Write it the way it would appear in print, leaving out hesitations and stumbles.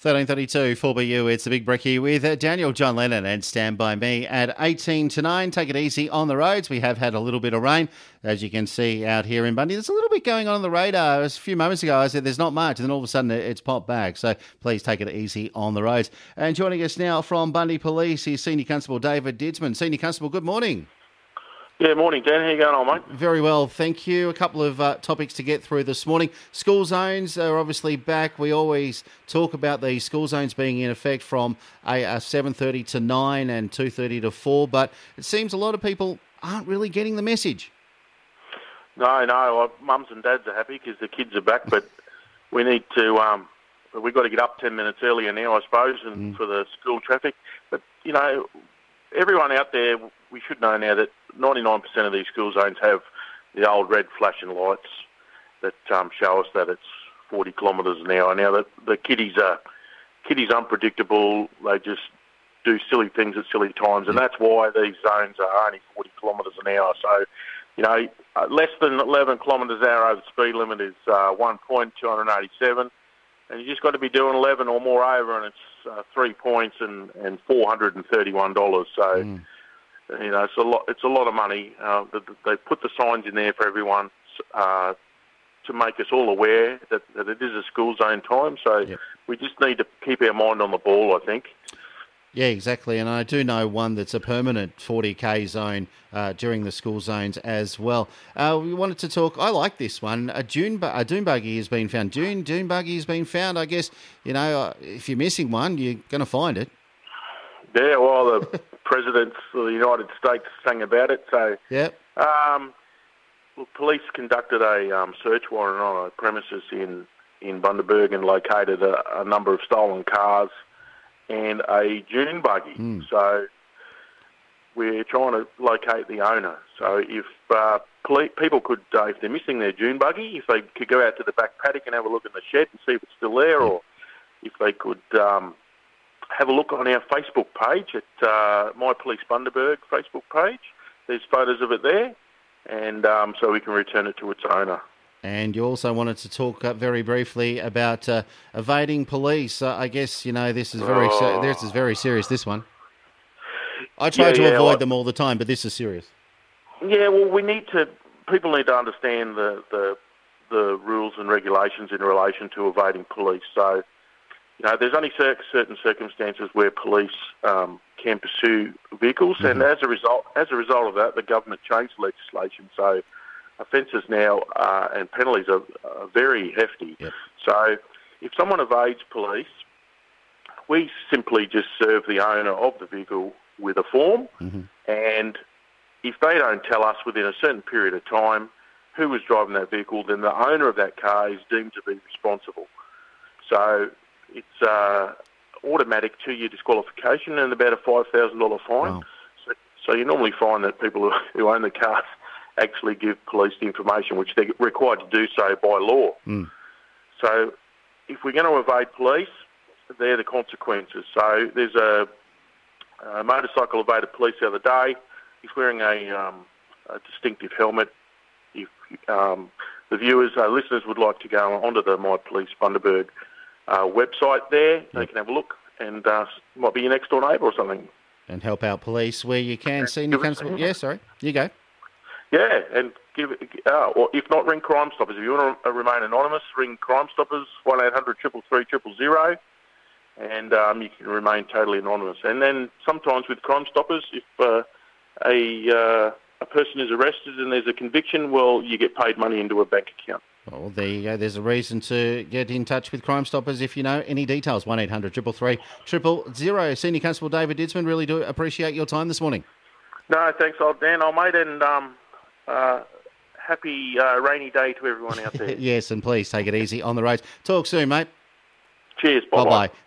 13:32 4BU. It's the Big Brekkie with Daniel, John Lennon, and stand by me at 18 to 9. Take it easy on the roads. We have had a little bit of rain, as you can see out here in Bundy. There's a little bit going on the radar. A few moments ago, I said there's not much, and then all of a sudden it's popped back. So please take it easy on the roads. And joining us now from Bundy Police is Senior Constable David Didsman. Senior Constable, good morning. Yeah, morning, Dan. How you going on, mate? Very well, thank you. A couple of topics to get through this morning. School zones are obviously back. We always talk about the school zones being in effect from 7:30 to 9 and 2:30 to 4, but it seems a lot of people aren't really getting the message. No. Mums and dads are happy because the kids are back, but we need to... we've got to get up 10 minutes earlier now, I suppose, and for the school traffic. But, you know, everyone out there, we should know now that 99% of these school zones have the old red flashing lights that show us that it's 40 kilometres an hour. Now, the kiddies are unpredictable. They just do silly things at silly times, and that's why these zones are only 40 kilometres an hour. So, you know, less than 11 kilometres an hour over the speed limit is 1 point, 287, and you just got to be doing 11 or more over, and it's 3 points and $431. So. You know, it's a lot of money. They put the signs in there for everyone to make us all aware that it is a school zone time. So we just need to keep our mind on the ball, I think. Yeah, exactly. And I do know one that's a permanent 40K zone during the school zones as well. We wanted to talk, I like this one, a dune buggy has been found. Dune buggy has been found. I guess, you know, if you're missing one, you're going to find it. Yeah, well, the presidents of the United States sang about it. So, police conducted a search warrant on a premises in Bundaberg and located a number of stolen cars and a dune buggy. So, we're trying to locate the owner. So, if people could, if they're missing their dune buggy, if they could go out to the back paddock and have a look in the shed and see if it's still there, or if they could... have a look on our Facebook page at My Police Bundaberg Facebook page. There's photos of it there, and so we can return it to its owner. And you also wanted to talk very briefly about evading police. I guess, you know, this is very serious, this one. I try to avoid them all the time, but this is serious. Yeah, well, people need to understand the rules and regulations in relation to evading police. So, you know, there's only certain circumstances where police can pursue vehicles, and as a result of that, the government changed legislation. So offences now and penalties are very hefty. Yep. So if someone evades police, we simply just serve the owner of the vehicle with a form, and if they don't tell us within a certain period of time who was driving that vehicle, then the owner of that car is deemed to be responsible. So it's automatic 2-year disqualification and about a $5,000 fine. Wow. So you normally find that people who own the cars actually give police the information, which they're required to do so by law. So if we're going to evade police, they're the consequences. So there's a motorcycle evaded police the other day. He's wearing a distinctive helmet. If the listeners would like to go onto the My Police Bundaberg website there, they can have a look, and might be your next door neighbour or something. And help out police where you can. Senior Constable. Yeah, sorry. You go. Yeah, and or if not, ring Crime Stoppers. If you want to remain anonymous, ring Crime Stoppers, 1-800-333-000, and you can remain totally anonymous. And then sometimes with Crime Stoppers, if a person is arrested and there's a conviction, well, you get paid money into a bank account. Well, there you go. There's a reason to get in touch with Crime Stoppers if you know any details. 1-800-333-000. Senior Constable David Didsman, really do appreciate your time this morning. No, thanks, Dan, mate, and happy rainy day to everyone out there. Yes, and please take it easy on the roads. Talk soon, mate. Cheers. Bye-bye.